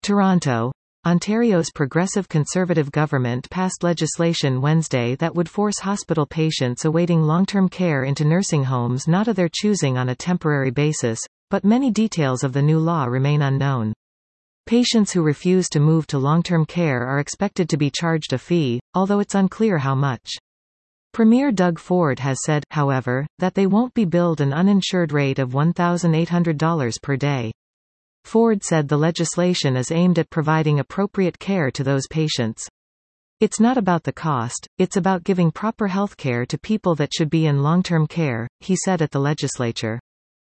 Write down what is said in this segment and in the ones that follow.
Toronto. Ontario's Progressive Conservative government passed legislation Wednesday that would force hospital patients awaiting long-term care into nursing homes not of their choosing on a temporary basis, but many details of the new law remain unknown. Patients who refuse to move to long-term care are expected to be charged a fee, although it's unclear how much. Premier Doug Ford has said, however, that they won't be billed an uninsured rate of $1,800 per day. Ford said the legislation is aimed at providing appropriate care to those patients. It's not about the cost, it's about giving proper health care to people that should be in long-term care, he said at the legislature.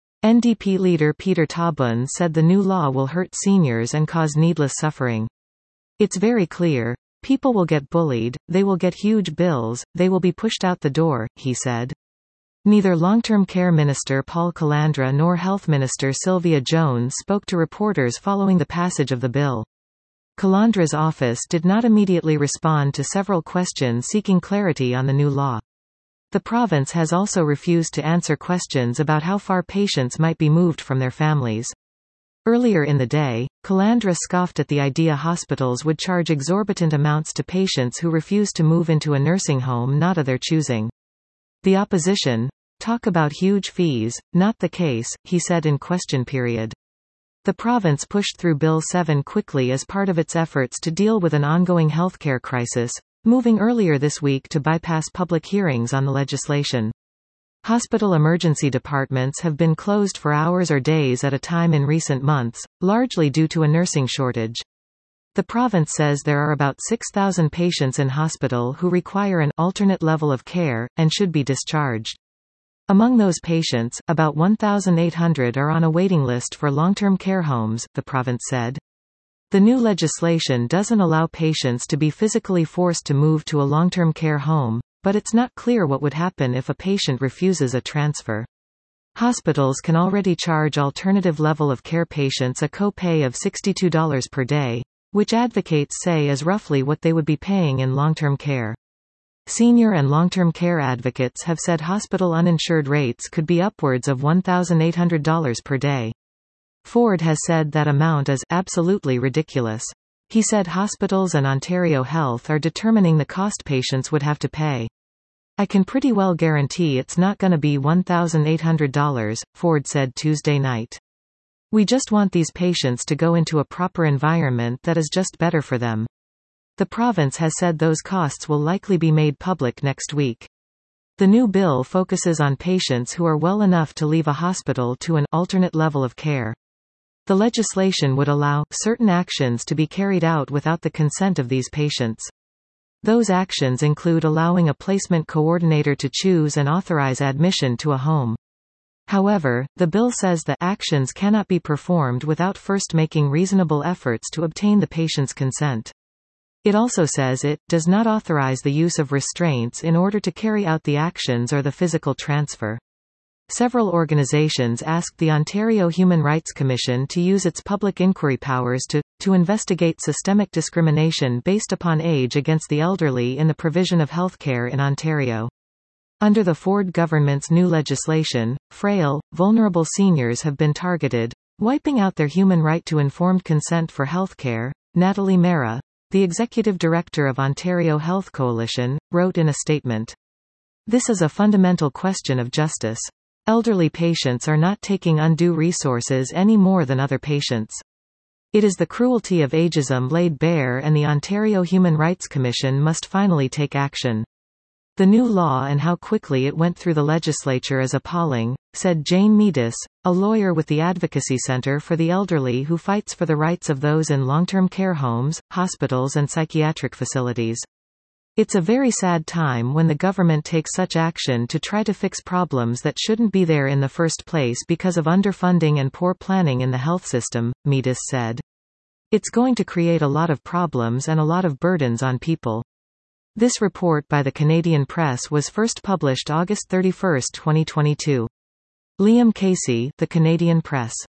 NDP leader Peter Taubun said the new law will hurt seniors and cause needless suffering. It's very clear. People will get bullied, they will get huge bills, they will be pushed out the door, he said. Neither Long-Term Care Minister Paul Calandra nor Health Minister Sylvia Jones spoke to reporters following the passage of the bill. Calandra's office did not immediately respond to several questions seeking clarity on the new law. The province has also refused to answer questions about how far patients might be moved from their families. Earlier in the day, Calandra scoffed at the idea hospitals would charge exorbitant amounts to patients who refuse to move into a nursing home not of their choosing. The opposition, talk about huge fees, not the case, he said in question period. The province pushed through Bill 7 quickly as part of its efforts to deal with an ongoing healthcare crisis, moving earlier this week to bypass public hearings on the legislation. Hospital emergency departments have been closed for hours or days at a time in recent months, largely due to a nursing shortage. The province says there are about 6,000 patients in hospital who require an alternate level of care, and should be discharged. Among those patients, about 1,800 are on a waiting list for long-term care homes, the province said. The new legislation doesn't allow patients to be physically forced to move to a long-term care home, but it's not clear what would happen if a patient refuses a transfer. Hospitals can already charge alternative level of care patients a co-pay of $62 per day, which advocates say is roughly what they would be paying in long-term care. Senior and long-term care advocates have said hospital uninsured rates could be upwards of $1,800 per day. Ford has said that amount is absolutely ridiculous. He said hospitals and Ontario Health are determining the cost patients would have to pay. I can pretty well guarantee it's not gonna be $1,800, Ford said Tuesday night. We just want these patients to go into a proper environment that is just better for them. The province has said those costs will likely be made public next week. The new bill focuses on patients who are well enough to leave a hospital to an alternate level of care. The legislation would allow certain actions to be carried out without the consent of these patients. Those actions include allowing a placement coordinator to choose and authorize admission to a home. However, the bill says the actions cannot be performed without first making reasonable efforts to obtain the patient's consent. It also says it does not authorize the use of restraints in order to carry out the actions or the physical transfer. Several organizations asked the Ontario Human Rights Commission to use its public inquiry powers to investigate systemic discrimination based upon age against the elderly in the provision of healthcare in Ontario. Under the Ford government's new legislation, frail, vulnerable seniors have been targeted, wiping out their human right to informed consent for healthcare. Natalie Mera, the executive director of Ontario Health Coalition, wrote in a statement. This is a fundamental question of justice. Elderly patients are not taking undue resources any more than other patients. It is the cruelty of ageism laid bare, and the Ontario Human Rights Commission must finally take action. The new law and how quickly it went through the legislature is appalling, said Jane Meadis, a lawyer with the Advocacy Centre for the Elderly who fights for the rights of those in long-term care homes, hospitals and psychiatric facilities. It's a very sad time when the government takes such action to try to fix problems that shouldn't be there in the first place because of underfunding and poor planning in the health system, Meadis said. It's going to create a lot of problems and a lot of burdens on people. This report by the Canadian Press was first published August 31, 2022. Liam Casey, The Canadian Press.